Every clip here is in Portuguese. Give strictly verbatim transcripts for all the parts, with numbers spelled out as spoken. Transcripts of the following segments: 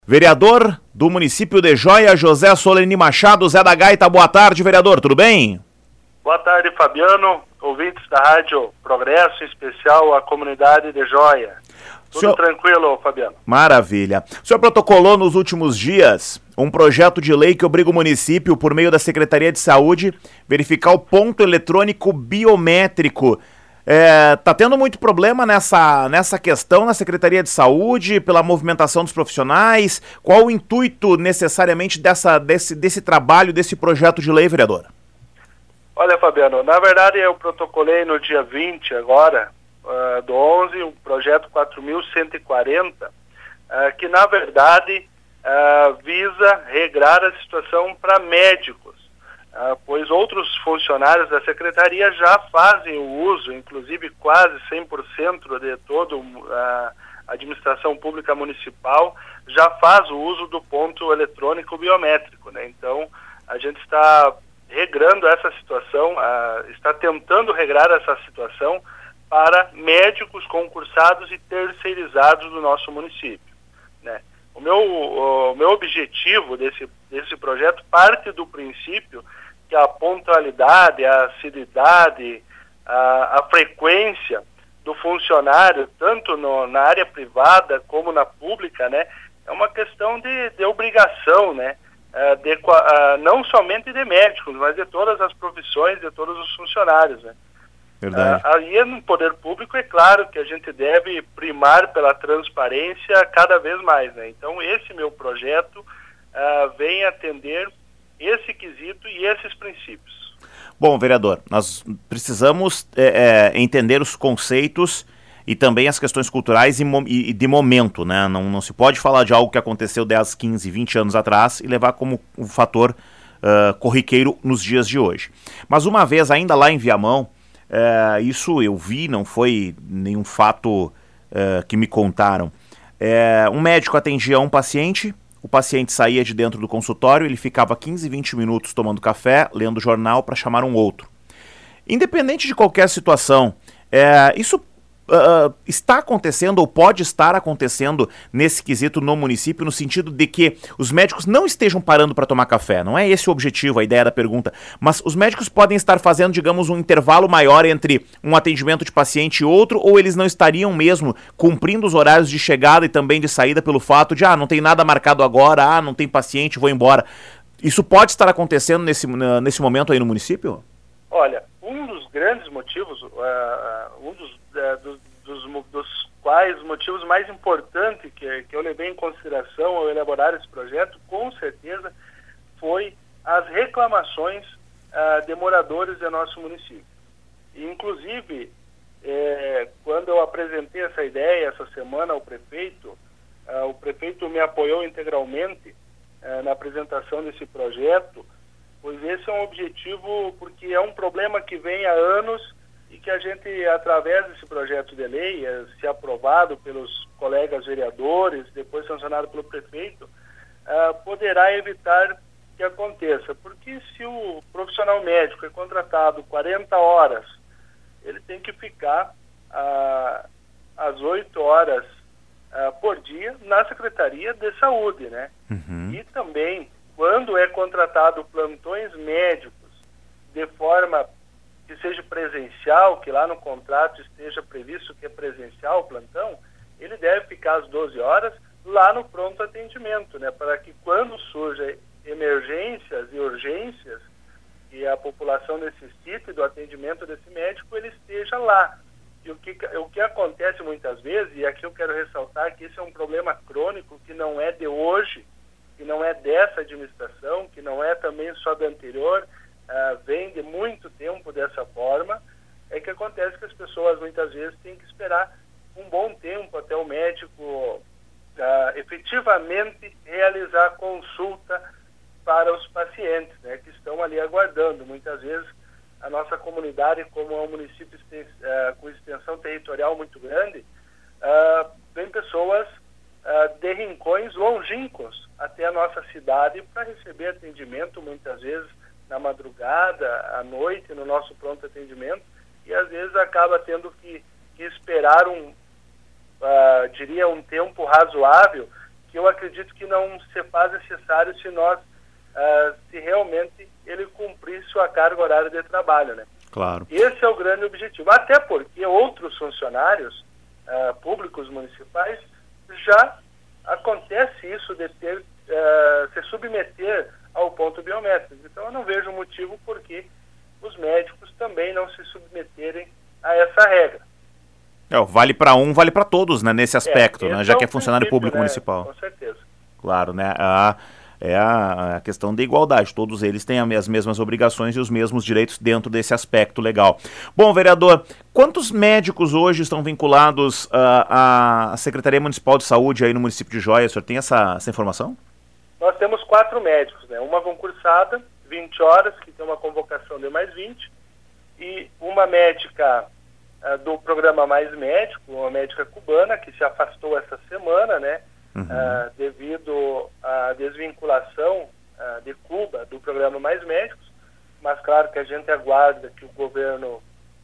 Vereador do município de Joia, José Soleni Machado, Zé da Gaita, boa tarde, vereador, tudo bem? Boa tarde, Fabiano, ouvintes da Rádio Progresso, em especial a comunidade de Joia. Tudo senhor... tranquilo, Fabiano? Maravilha. O senhor protocolou nos últimos dias um projeto de lei que obriga o município, por meio da Secretaria de Saúde, verificar o ponto eletrônico biométrico. É, tá tendo muito problema nessa, nessa questão na Secretaria de Saúde, pela movimentação dos profissionais. Qual o intuito necessariamente dessa, desse, desse trabalho, desse projeto de lei, vereador? Olha, Fabiano, na verdade eu protocolei no dia vinte agora, uh, do onze, o projeto quatro mil cento e quarenta, uh, que na verdade uh, visa regrar a situação para médicos. Uh, pois outros funcionários da Secretaria já fazem o uso, inclusive quase cem por cento de toda a administração pública municipal já faz o uso do ponto eletrônico biométrico, né? Então, a gente está regrando essa situação, uh, está tentando regrar essa situação para médicos concursados e terceirizados do nosso município, né? O meu, o meu objetivo desse, desse projeto parte do princípio que a pontualidade, a assiduidade, a, a frequência do funcionário, tanto no, na área privada como na pública, né, é uma questão de, de obrigação, né, de, não somente de médicos, mas de todas as profissões, de todos os funcionários, né. Verdade. Aí no poder público é claro que a gente deve primar pela transparência cada vez mais, né. Então esse meu projeto uh, vem atender esse quesito e esses princípios. Bom, vereador, nós precisamos é, é, entender os conceitos e também as questões culturais e, e de momento, né? Não, não se pode falar de algo que aconteceu dez, quinze, vinte anos atrás e levar como um fator uh, corriqueiro nos dias de hoje. Mas uma vez, ainda lá em Viamão, uh, isso eu vi, não foi nenhum fato uh, que me contaram. Uh, um médico atendia um paciente. O paciente saía de dentro do consultório, ele ficava quinze, vinte minutos tomando café, lendo jornal para chamar um outro. Independente de qualquer situação, é, isso uh, está acontecendo ou pode estar acontecendo nesse quesito no município, no sentido de que os médicos não estejam parando para tomar café. Não é esse o objetivo, a ideia da pergunta. Mas os médicos podem estar fazendo, digamos, um intervalo maior entre um atendimento de paciente e outro, ou eles não estariam mesmo cumprindo os horários de chegada e também de saída pelo fato de, ah, não tem nada marcado agora, ah, não tem paciente, vou embora. Isso pode estar acontecendo nesse, nesse momento aí no município? Olha, um dos grandes motivos, uh, um dos, uh, dos, dos, dos quais motivos mais importantes que, que eu levei em consideração ao elaborar esse projeto, com certeza, foi as reclamações uh, de moradores do nosso município. E, inclusive, eh, quando eu apresentei essa ideia essa semana ao prefeito, uh, o prefeito me apoiou integralmente uh, na apresentação desse projeto, pois esse é um objetivo, porque é um problema que vem há anos e que a gente, através desse projeto de lei, se aprovado pelos colegas vereadores, depois sancionado pelo prefeito, uh, poderá evitar que aconteça. Porque se o profissional médico é contratado quarenta horas, ele tem que ficar uh, às oito horas uh, por dia na Secretaria de Saúde, né? Uhum. E também, quando é contratado plantões médicos de forma que seja presencial, que lá no contrato esteja previsto que é presencial o plantão, ele deve ficar às doze horas lá no pronto atendimento, né? Para que quando surja emergências e urgências e a população necessite do atendimento desse médico, ele esteja lá. E o que, o que acontece muitas vezes, e aqui eu quero ressaltar que esse é um problema crônico que não é de hoje, que não é dessa administração, que não é também só da anterior, uh, vem de muito tempo dessa forma, é que acontece que as pessoas muitas vezes têm que esperar um bom tempo até o médico uh, efetivamente realizar a consulta para os pacientes, né, que estão ali aguardando. Muitas vezes a nossa comunidade, como é um município uh, com extensão territorial muito grande, uh, vem pessoas uh, de rincões longínquos até a nossa cidade para receber atendimento, muitas vezes na madrugada, à noite, no nosso pronto atendimento, e às vezes acaba tendo que, que esperar um, uh, diria, um tempo razoável, que eu acredito que não se faz necessário se nós, uh, se realmente ele cumprir sua carga horária de trabalho, né? Claro. Esse é o grande objetivo, até porque outros funcionários uh, públicos municipais já acontece isso de ter, uh, se submeter ao ponto biométrico. Então eu não vejo motivo por que os médicos também não se submeterem a essa regra. É, vale para um, vale para todos, né, nesse aspecto, é, né, já é que é funcionário público, né, municipal. Com certeza. Claro, né, a, é a, a questão da igualdade, todos eles têm as mesmas obrigações e os mesmos direitos dentro desse aspecto legal. Bom, vereador, quantos médicos hoje estão vinculados uh, à Secretaria Municipal de Saúde aí no município de Joia? O senhor tem essa, essa informação? Nós temos quatro médicos, né, uma concursada, vinte horas, que tem uma convocação de mais vinte, e uma médica uh, do programa Mais Médico, uma médica cubana, que se afastou essa semana, né, uhum. uh, devido à desvinculação uh, de Cuba do programa Mais Médicos, mas claro que a gente aguarda que o governo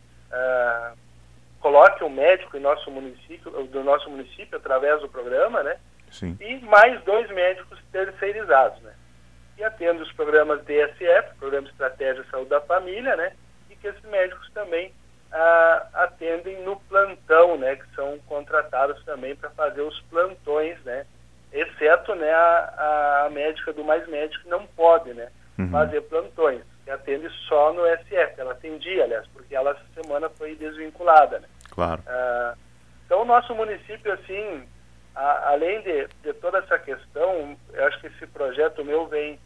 uh, coloque um médico em nosso município, do nosso município através do programa, né, Sim. E mais dois médicos terceirizados, né, e atende os programas D S F, Programa de Estratégia de Saúde da Família, né, e que esses médicos também ah, atendem no plantão, né, que são contratados também para fazer os plantões, né, exceto, né, a, a médica do Mais Médico que não pode, né, uhum. fazer plantões, que atende só no S F, ela atendia, aliás, porque ela essa semana foi desvinculada, né. Claro. Ah, então o nosso município, assim, a, além de, de toda essa questão, eu acho que esse projeto meu vem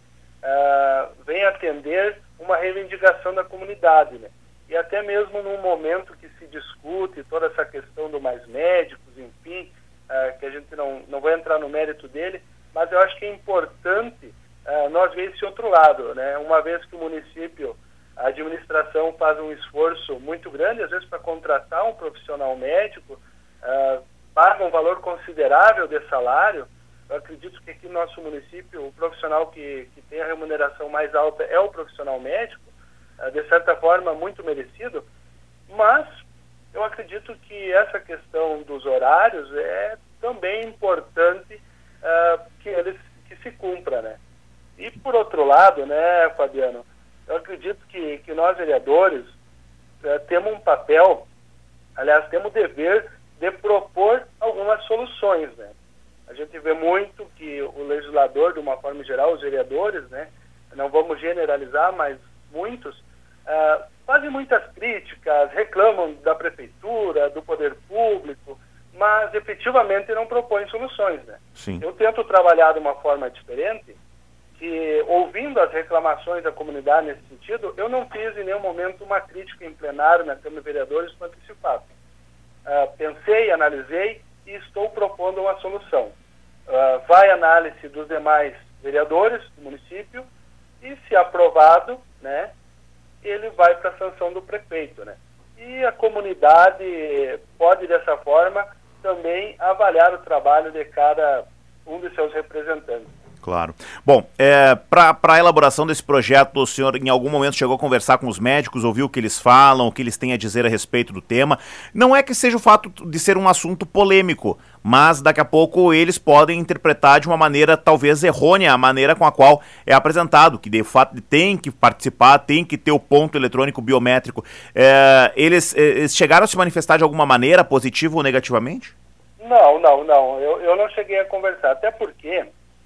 Uh, vem atender uma reivindicação da comunidade, né? E até mesmo num momento que se discute toda essa questão do Mais Médicos, enfim, uh, que a gente não, não vai entrar no mérito dele, mas eu acho que é importante uh, nós ver esse outro lado, né? Uma vez que o município, a administração faz um esforço muito grande, às vezes para contratar um profissional médico, uh, paga um valor considerável de salário. Eu acredito que aqui no nosso município, o profissional que, que tem a remuneração mais alta é o profissional médico, de certa forma muito merecido, mas eu acredito que essa questão dos horários é também importante uh, que eles que se cumpra, né? E por outro lado, né, Fabiano, eu acredito que, que nós vereadores uh, temos um papel, aliás, temos o dever de propor algumas soluções, né? A gente vê muito que o legislador, de uma forma geral, os vereadores, né, não vamos generalizar, mas muitos, uh, fazem muitas críticas, reclamam da prefeitura, do poder público, mas efetivamente não propõem soluções, né? Sim. Eu tento trabalhar de uma forma diferente, que ouvindo as reclamações da comunidade nesse sentido, eu não fiz em nenhum momento uma crítica em plenário na Câmara de Vereadores quanto a esse fato. Uh, pensei, analisei e estou propondo uma solução. Uh, vai análise dos demais vereadores do município e, se aprovado, né, ele vai para a sanção do prefeito, né? E a comunidade pode, dessa forma, também avaliar o trabalho de cada um de seus representantes. Claro. Bom, é, para a elaboração desse projeto, o senhor em algum momento chegou a conversar com os médicos, ouviu o que eles falam, o que eles têm a dizer a respeito do tema. Não é que seja o fato de ser um assunto polêmico, mas daqui a pouco eles podem interpretar de uma maneira talvez errônea a maneira com a qual é apresentado, que de fato tem que participar, tem que ter o ponto eletrônico biométrico. É, eles, eles chegaram a se manifestar de alguma maneira, positivo ou negativamente? Não, não, não. Eu, eu não cheguei a conversar, até porque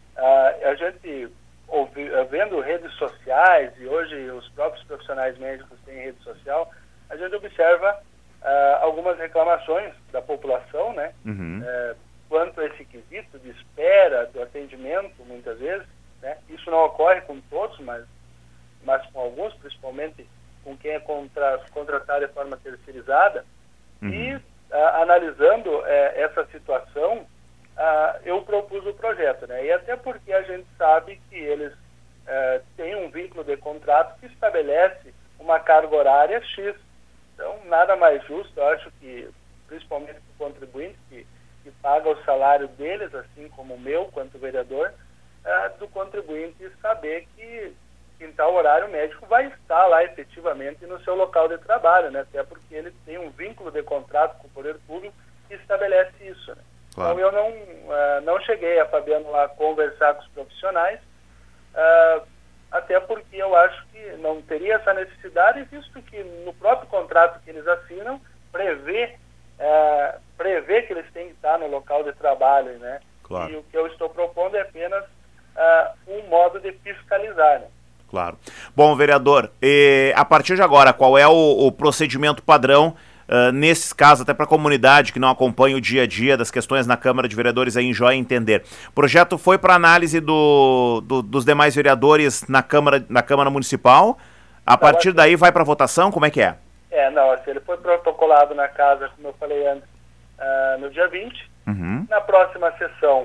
Uh, a gente, ouvi, uh, vendo redes sociais, e hoje os próprios profissionais médicos têm rede social, a gente observa uh, algumas reclamações da população, né, uhum. uh, quanto a esse quesito de espera do atendimento, muitas vezes, né, isso não ocorre com todos, mas, mas com alguns, principalmente com quem é contra, contratado de forma terceirizada, uhum. e uh, analisando uh, essa situação, Uh, eu propus o projeto, né? E até porque a gente sabe que eles uh, têm um vínculo de contrato que estabelece uma carga horária X. Então, nada mais justo, eu acho que, principalmente para o contribuinte, que, que paga o salário deles, assim como o meu, quanto vereador, uh, do contribuinte saber que em tal horário o médico vai estar lá efetivamente no seu local de trabalho, né? Até porque ele tem um vínculo de contrato com o poder público que estabelece isso, né? Claro. Então eu não, uh, não cheguei, a Fabiano, lá conversar com os profissionais, uh, até porque eu acho que não teria essa necessidade, visto que no próprio contrato que eles assinam, prevê, uh, prevê que eles têm que estar no local de trabalho, né? Claro. E o que eu estou propondo é apenas uh, um modo de fiscalizar, né? Claro. Bom, vereador, e a partir de agora, qual é o, o procedimento padrão uh, nesses casos, até para a comunidade que não acompanha o dia a dia das questões na Câmara de Vereadores aí em Joinville entender? O projeto foi para análise do, do, dos demais vereadores na Câmara, na Câmara Municipal, a não, partir assim, daí vai para votação, como é que é? É, não, assim, ele foi protocolado na casa, como eu falei antes, uh, no dia vinte, uhum. Na próxima sessão,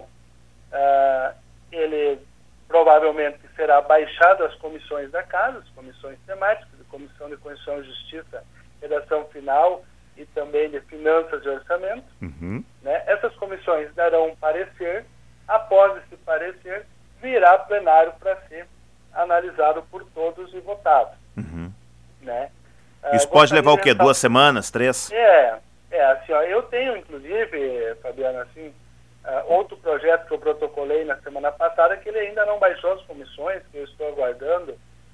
uh, ele provavelmente será baixado às comissões da casa, as comissões temáticas, a Comissão de Constituição e Justiça, Redação Final e também de Finanças e Orçamento. Uhum. Né? Essas comissões darão um parecer, após esse parecer, virá plenário para ser analisado por todos e votado. Uhum. Né? Isso uh, pode levar o quê? Duas semanas? Três? É, é assim, ó, eu tenho inclusive, Fabiano, assim, Uh, outro projeto que eu protocolei na semana passada, que ele ainda não baixou as comissões, que eu estou aguardando,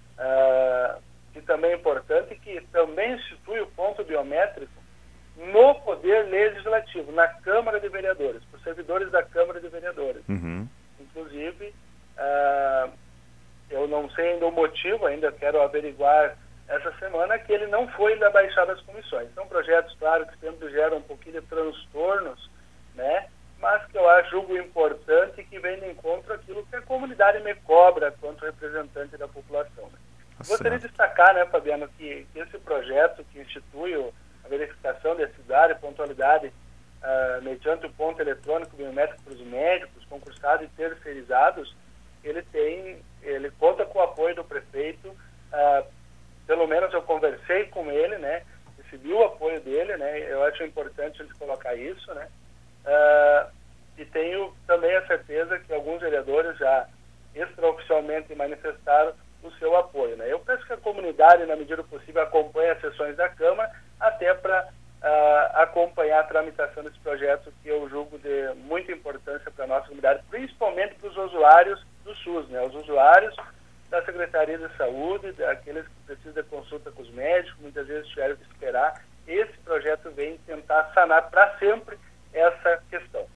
uh, que também é importante, que também institui o ponto biométrico no Poder Legislativo, na Câmara de Vereadores, para os servidores da Câmara de Vereadores. Uhum. Inclusive, uh, eu não sei ainda o motivo, ainda quero averiguar essa semana, que ele não foi ainda baixado às comissões. São projetos, claro, que sempre geram um pouquinho de transtornos, né? Mas que eu acho julgo importante, que vem de encontro aquilo que a comunidade me cobra quanto representante da população. Né? Gostaria de destacar, né, Fabiano, que, que esse projeto que institui o, a verificação de cidade e pontualidade uh, mediante o ponto eletrônico biométrico para os médicos, concursados e terceirizados, ele tem, ele conta com o apoio do prefeito, uh, pelo menos eu conversei com ele, né, recebi o apoio dele, né, eu acho importante ele colocar isso, né. Uh, e tenho também a certeza que alguns vereadores já extraoficialmente manifestaram o seu apoio, né? Eu peço que a comunidade, na medida do possível, acompanhe as sessões da Câmara, até para uh, acompanhar a tramitação desse projeto, que eu julgo de muita importância para a nossa comunidade, principalmente para os usuários do SUS, né? Os usuários da Secretaria de Saúde, daqueles que precisam de consulta com os médicos, muitas vezes tiveram que esperar. Esse projeto vem tentar sanar para sempre essa questão.